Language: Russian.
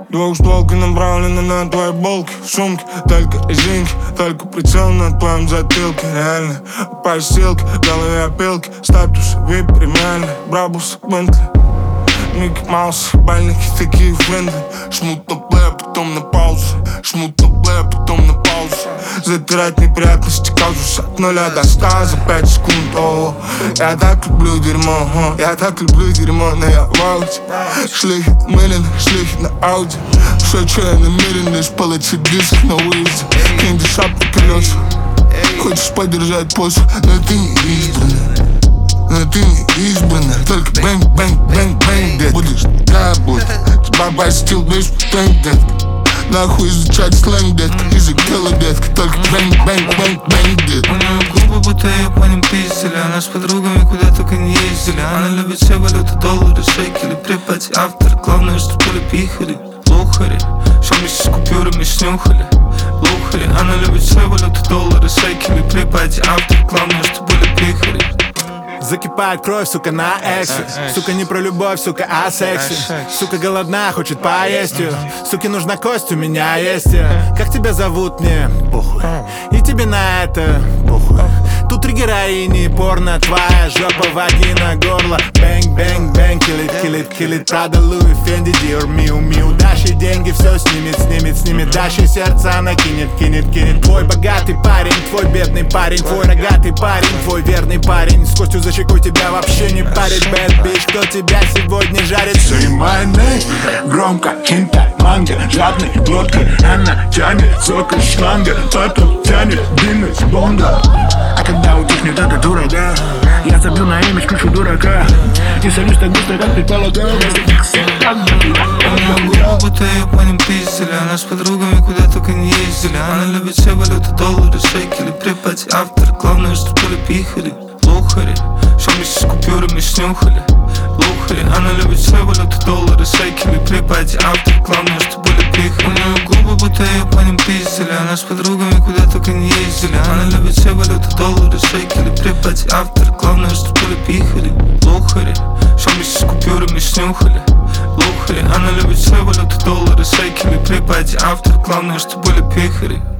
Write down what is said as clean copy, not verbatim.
Двухстволки направлены на твои булки. В сумке только резинки, только прицел на твоем затылке. Реально, постилки, в голове опилки. Статус VIP премиальный, Брабус, Бентли, Микки Маус, бальники такие френдли. Жмут на плей, а потом на паузу. Жмут на плей, а потом на паузу. Затирать неприятности казус от 0 до 100 за 5 секунд. О, я так люблю дерьмо, я так люблю дерьмо, но я в ауте. Шлихи намерены, шлихи на ауде. Все, что я намерен, лишь получить диск на улице. Кинди шапку колеса. Хочешь подержать позу, но ты не избранный. Но ты не избранный. Только бэнг, бэнг, бэнг, бэнг, дед. Будешь работать, тебя бастил, bitch, бэнг, дед. Нахуй изучать сленг, детка, язык killer, детка. Только бэнг, бэнг, бэнг, бэнг, дед. У нее губы, будто ее по ним пиздили. Она с подругами куда только не ездили. Она любит все валюты, доллары, шекели. Припать автор, главное, что были пихали. Лухари, что вместе с купюрами снюхали. Лухари, она любит все валюты, доллары, шекели. Припать автор, главное, что были пихали. Закипает кровь, сука, на эксе. Сука, не про любовь, сука, а сексе. Сука, голодна, хочет поесть ее. Суке нужна кость, у меня есть. Как тебя зовут, мне похуй. И тебе на это похуй. Тут три героини, порно, твоя жопа, вагина, горло. Бэнг, бэнг, бэнг, киллит, киллит. Прада, Луи, Фенди, Диор, Миу, Миу. Дашь ей деньги, все снимет, снимет, снимет. Дашь ей сердце, она кинет, кинет, кинет. Твой богатый парень, твой бедный парень. Твой рогатый парень, твой верный парень. С костью за щекой тебя вообще не парит. Bad bitch, кто тебя сегодня жарит? Say my name, громко, хентай, манго. Жадной глоткой она тянет сок из шланга. Потом тянет длинный с бонга. А когда утихнет эта дурага, я забил на имидж кучу дурака. Не солюсь так быстро, как предполагал. У нее губы, будто ее по ним пиздили. Она с подругами куда только не ездили. Она любит все валюты, доллары, шекели. Припать автор, главное, что были пихали. Лухари, что вместе с купюрами снюхали. Лухари, она любит все валюты, доллары, шекели. Припать автор, главное, что были пихали. У нее губы, будто ее по ним пиздили. Она с подругами куда только не ездили. Она любит все валюты, доллары, шекели. Припать автор, главное, что были пихали. Лухари, что вместе с купюрами снюхали. Лухари, она любит все валюты, доллары, шекели. Припать автор, главное, что были пихали.